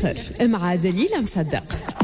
الآخر مع دليلة مصدق.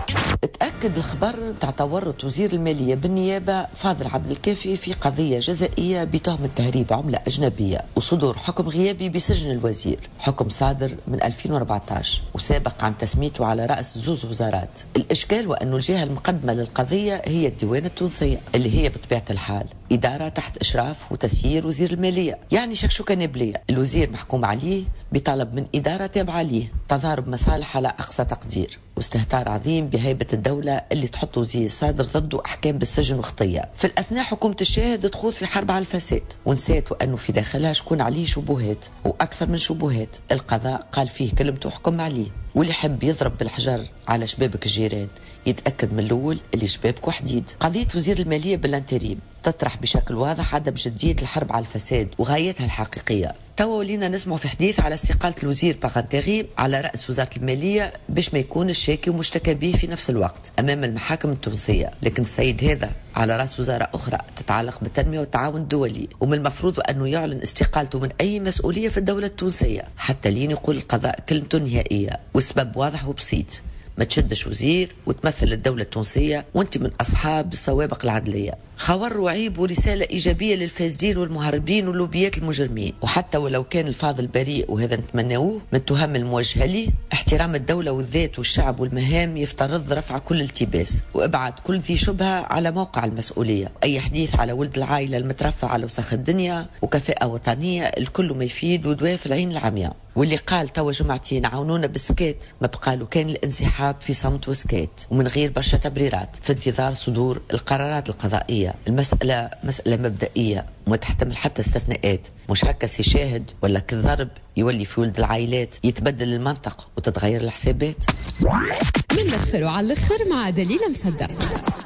تأكد الخبر تاع تورط وزير المالية بالنيابة فاضل عبد الكافي في قضية جزائية بتهمة تهريب عملة أجنبية وصدور حكم غيابي بسجن الوزير، حكم صادر من 2014 وسابق عن تسميته على رأس زوز وزارات. الإشكال وأنه الجهة المقدمة للقضية هي الديوان التونسية اللي هي بطبيعة الحال إدارة تحت إشراف وتسيير وزير المالية، يعني شكشوكة نبلية. الوزير محكوم عليه بطلب من إدارة تابعة ليه، تضارب مصالح على أقصى تقدير واستهتار عظيم بهيبة الدولة اللي تحط وزير صادر ضده أحكام بالسجن وخطية. في الأثناء حكومة الشاهد تخوض في حرب على الفساد ونسيت أنه في داخلها شكون عليه شبهات وأكثر من شبهات. القضاء قال فيه كلمته وحكم عليه، واللي حب يضرب بالحجر على شبابك الجيران يتأكد من الأول اللي شبابك وحديد. قضية وزير المالية بالانتريم تطرح بشكل واضح عدم جدية الحرب على الفساد وغايتها الحقيقية. توا ولينا نسمع في حديث على استقالة الوزير باغانتيغي على رأس وزارة المالية باش ما يكون الشاكي ومشتكى به في نفس الوقت أمام المحاكم التونسية، لكن السيد هذا على رأس وزارة أخرى تتعلق بالتنمية والتعاون الدولي، ومن المفروض أنه يعلن استقالته من أي مسؤولية في الدولة التونسية حتى لين يقول القضاء كلمته النهائية. والسبب واضح وبسيط، ما تشدش وزير وتمثل الدولة التونسية وانت من أصحاب السوابق العدلية. خبر وعيب ورسالة إيجابية للفاسدين والمهربين واللوبيات المجرمين، وحتى ولو كان الفاضل بريء وهذا نتمناوه من التهم الموجهة ليه، احترام الدولة والذات والشعب والمهام يفترض رفع كل التباس وابعاد كل ذي شبهة على موقع المسؤولية. أي حديث على ولد العائلة المترفع على وسخ الدنيا وكفاءة وطنية الكل ما يفيد ودواء في العين العمياء. واللي قال توا جمعتين عاونونا بالسكات ما بقالوا كان الانسحاب في صمت وسكات ومن غير برشا تبريرات في انتظار صدور القرارات القضائية. المسألة مسألة مبدئية وما تحتمل حتى استثناءات، مش هكا سي شاهد ولا كالضرب يولي في ولد العائلات يتبدل المنطق وتتغير الحسابات. من الآخر وعلى الآخر مع دليلة مصدق.